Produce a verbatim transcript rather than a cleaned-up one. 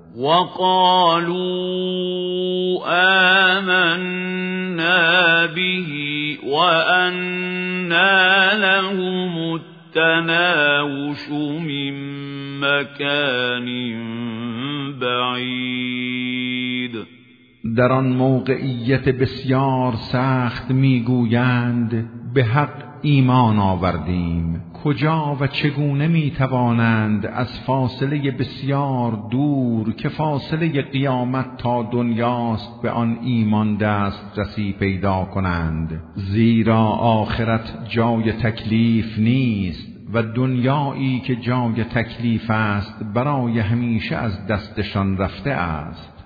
وقالوا آمنا به وأنى لهم التناوش من مكان بعید. در آن موقعیت بسیار سخت میگویند به حق ایمان آوردیم، کجا و چگونه میتوانند از فاصله بسیار دور که فاصله قیامت تا دنیاست به آن ایمان دسترسی پیدا کنند؟ زیرا آخرت جای تکلیف نیست و دنیایی که جای تکلیف است برای همیشه از دستشان رفته است.